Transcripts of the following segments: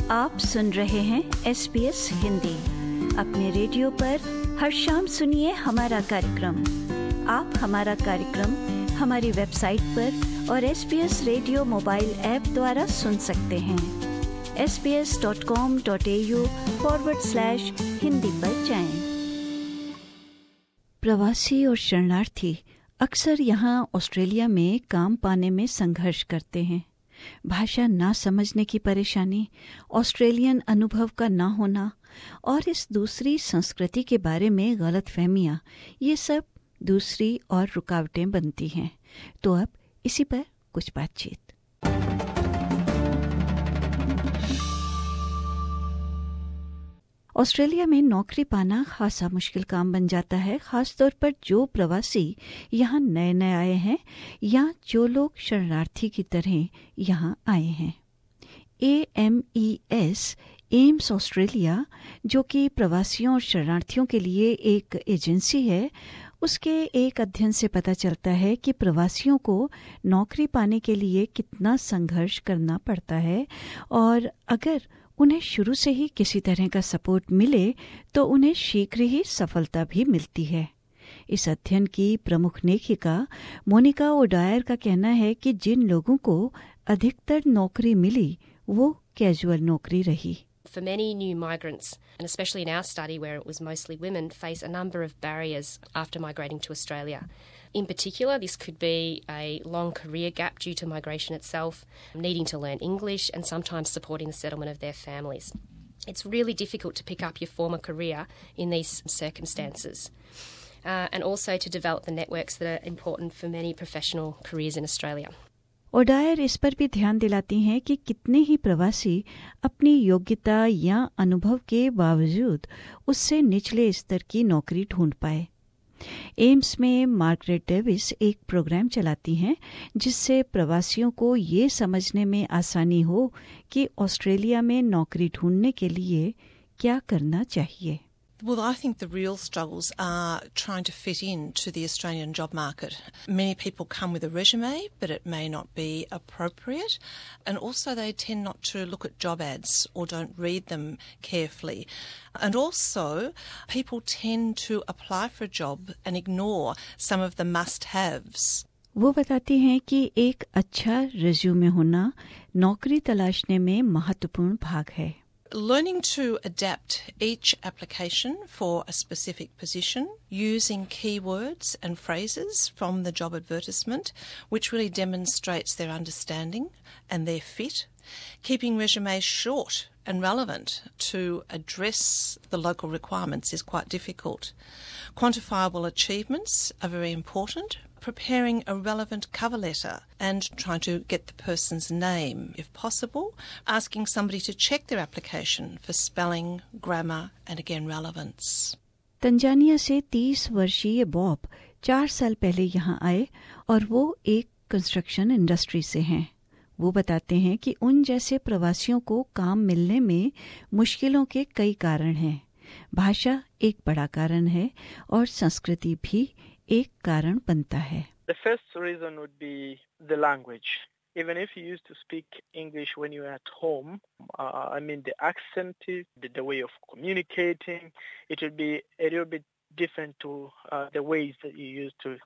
आप सुन रहे हैं SBS हिंदी। अपने रेडियो पर हर शाम सुनिए हमारा कार्यक्रम। आप हमारा कार्यक्रम हमारी वेबसाइट पर और SBS रेडियो मोबाइल ऐप द्वारा सुन सकते हैं। sbs.com.au/हिंदी पर जाएं। प्रवासी और शरणार्थी अक्सर यहाँ ऑस्ट्रेलिया में काम पाने में संघर्ष करते हैं। भाषा ना समझने की परेशानी, ऑस्ट्रेलियन अनुभव का ना होना और इस दूसरी संस्कृति के बारे में गलतफहमियां, ये सब दूसरी और रुकावटें बनती हैं। तो अब इसी पर कुछ बातचीत। ऑस्ट्रेलिया में नौकरी पाना खासा मुश्किल काम बन जाता है, खासतौर पर जो प्रवासी यहाँ नए नए आए हैं या जो लोग शरणार्थी की तरह यहाँ आए हैं। AMES एम्स ऑस्ट्रेलिया, जो कि प्रवासियों और शरणार्थियों के लिए एक एजेंसी है, उसके एक अध्ययन से पता चलता है कि प्रवासियों को नौकरी पाने के लिए कितना संघर्ष करना पड़ता है और अगर उन्हें शुरू से ही किसी तरह का सपोर्ट मिले तो उन्हें शीघ्र ही सफलता भी मिलती है। इस अध्ययन की प्रमुख लेखिका मोनिका ओडायर का कहना है कि जिन लोगों को अधिकतर नौकरी मिली वो कैजुअल नौकरी रही। For many new migrants, and especially in our study where it was mostly women, face a number of barriers after migrating to Australia. In particular, this could be a long career gap due to migration itself, needing to learn English and sometimes supporting the settlement of their families. It's really difficult to pick up your former career in these circumstances. And also to develop the networks that are important for many professional careers in Australia. O'Dwyer इस पर भी ध्यान दिलाती हैं कि कितने ही प्रवासी अपनी योग्यता या अनुभव के बावजूद उससे निचले स्तर की नौकरी ढूंढ पाए। एम्स में मार्गरेट डेविस एक प्रोग्राम चलाती हैं जिससे प्रवासियों को ये समझने में आसानी हो कि ऑस्ट्रेलिया में नौकरी ढूंढने के लिए क्या करना चाहिए। Well, I think the real struggles are trying to fit in to the Australian job market. Many people come with a resume, but it may not be appropriate. And also they tend not to look at job ads or don't read them carefully. And also people tend to apply for a job and ignore some of the must-haves. वो बताती हैं कि एक अच्छा resume होना नौकरी तलाशने में महत्वपूर्ण भाग है। Learning to adapt each application for a specific position using keywords and phrases from the job advertisement, which really demonstrates their understanding and their fit. Keeping resumes short and relevant to address the local requirements is quite difficult. Quantifiable achievements are very important. Preparing a relevant cover letter and trying to get the person's name if possible. Asking somebody to check their application for spelling, grammar and again relevance. Tanzania से 30 वर्षीय Bob 4 साल पहले यहाँ आए और वो एक construction industry से हैं। वो बताते हैं कि उन जैसे प्रवासियों को काम मिलने में मुश्किलों के कई कारण हैं। भाषा एक बड़ा कारण है और संस्कृति भी एक कारण बनता है। The first reason would be the language. Even if you used to speak English when you were at home, the accent, the way of communicating, it would be a little bit different to the ways that you used to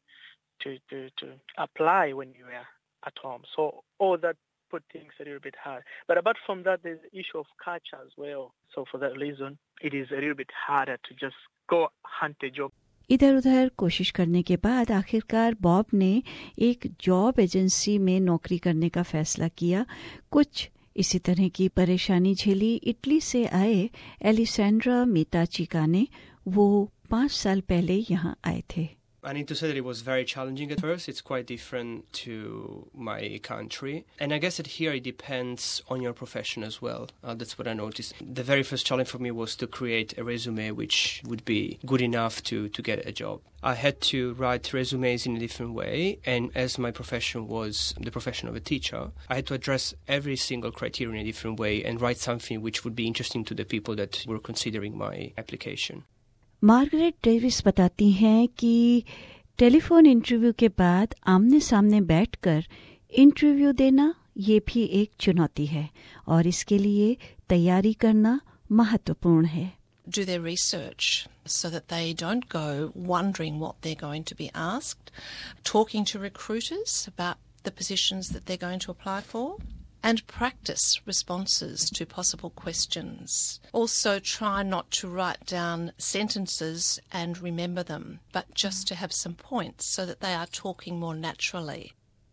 apply when you were at home. So all that put things a little bit hard. But apart from that, there's the issue of culture as well. So for that reason, it is a little bit harder to just go hunt a job. इधर उधर कोशिश करने के बाद आखिरकार Bob ने एक job agency में नौकरी करने का फैसला किया। कुछ इसी तरह की परेशानी झेली इटली से आए एलिसेंड्रा मीताचिका ने। वो 5 साल पहले यहाँ आए थे। I need to say that it was very challenging at first. It's quite different to my country. And I guess that here it depends on your profession as well. That's what I noticed. The very first challenge for me was to create a resume which would be good enough to get a job. I had to write resumes in a different way. And as my profession was the profession of a teacher, I had to address every single criteria in a different way and write something which would be interesting to the people that were considering my application. Margaret Davis बताती हैं कि telephone interview के बाद आमने सामने बैठकर interview देना ये भी एक चुनौती है और इसके लिए तैयारी करना महत्वपूर्ण है. Do their research so that they don't go wondering what they're going to be asked, talking to recruiters about the positions that they're going to apply for, and practice responses to possible questions. Also try not to write down sentences and remember them, but just to have some points so that they are talking more naturally.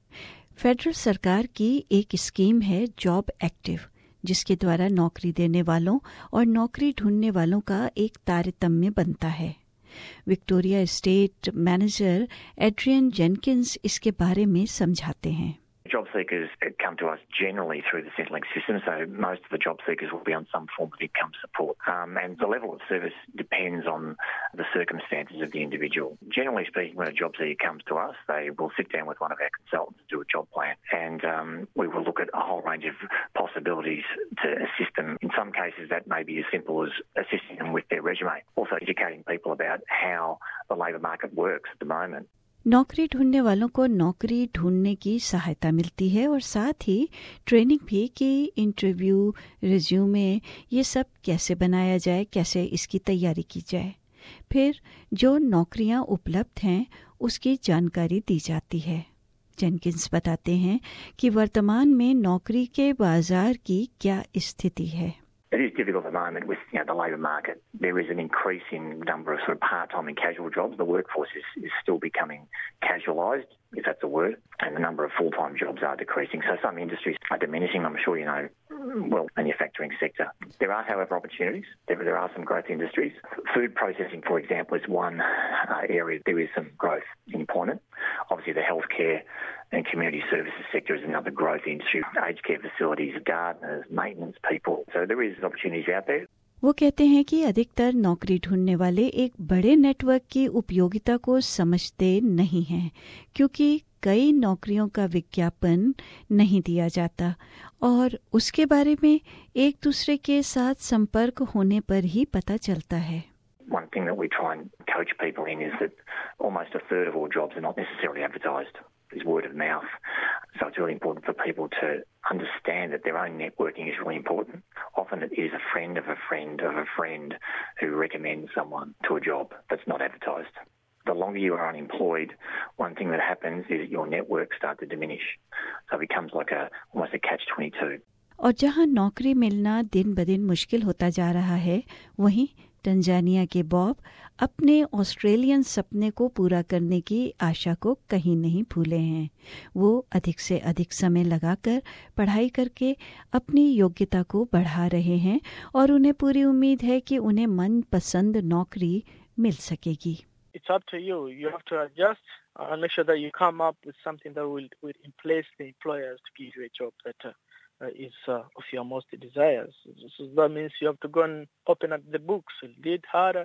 Federal सरकार की एक scheme है job active, जिसके द्वारा नौकरी देने वालों और नौकरी ढूंढने वालों का एक तारतम्य बनता है. Victoria state manager Adrian Jenkins इसके बारे में समझाते हैं. Job seekers come to us generally through the Centrelink system, so most of the job seekers will be on some form of income support. And the level of service depends on the circumstances of the individual. Generally speaking, when a job seeker comes to us, they will sit down with one of our consultants to do a job plan, and we will look at a whole range of possibilities to assist them. In some cases, that may be as simple as assisting them with their resume, also educating people about how the labour market works at the moment. नौकरी ढूंढने वालों को नौकरी ढूंढने की सहायता मिलती है और साथ ही ट्रेनिंग भी कि इंटरव्यू, रिज्यूमे, ये सब कैसे बनाया जाए, कैसे इसकी तैयारी की जाए. फिर जो नौकरियां उपलब्ध हैं उसकी जानकारी दी जाती है. जेनकिंस बताते हैं कि वर्तमान में नौकरी के बाजार की क्या स्थिति है. It is difficult at the moment with the labour market. There is an increase in number of sort of part-time and casual jobs. The workforce is still becoming casualised, if that's a word, and the number of full-time jobs are decreasing. So some industries are diminishing. I'm sure you know, well, manufacturing sector. There are, however, opportunities. There are some growth industries. Food processing, for example, is one area there is some growth in employment. Obviously, the healthcare and community services sector is another growth industry. Aged care facilities, gardeners, maintenance people. So there is opportunities out there. वो कहते हैं कि अधिकतर नौकरी ढूंढने वाले एक बड़े नेटवर्क की उपयोगिता को समझते नहीं हैं, क्योंकि कई नौकरियों का विज्ञापन नहीं दिया जाता और उसके बारे में एक दूसरे के साथ संपर्क होने पर ही पता चलता है. One thing that we try and coach people in is that almost a third of all jobs are not necessarily advertised. It's word of mouth. So it's really important for people to understand that their own networking is really important. Often it is a friend of a friend of a friend who recommends someone to a job that's not advertised. The longer you are unemployed, one thing that happens is that your networks start to diminish. So it becomes like almost a catch-22. और जहां नौकरी मिलना दिन ब दिन मुश्किल होता जा रहा है, वहीं तंजानिया के बॉब अपने ऑस्ट्रेलियन सपने को पूरा करने की आशा को कहीं नहीं भूले हैं. वो अधिक से अधिक समय लगाकर पढ़ाई करके अपनी योग्यता को बढ़ा रहे हैं और उन्हें पूरी उम्मीद है कि उन्हें मनपसंद नौकरी मिल सकेगी. It's up to you. You have to adjust and make sure that you come up with something that will place the employers to give you a job that is of your most desires. So that means you have to go and open up the books, read harder.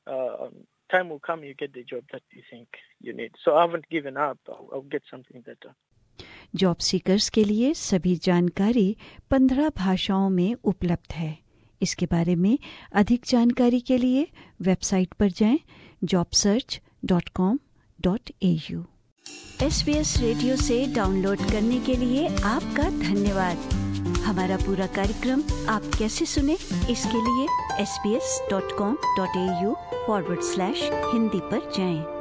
Time will come, you get the job that you think you need. So I haven't given up. I'll get something better. Job seekers के लिए सभी जानकारी 15 भाषाओं में उपलब्ध है. इसके बारे में अधिक जानकारी के लिए वेबसाइट पर जाएं jobsearch.com.au. SBS रेडियो से डाउनलोड करने के लिए आपका धन्यवाद. हमारा पूरा कार्यक्रम आप कैसे सुने, इसके लिए sbs.com.au/hindi पर जाएं.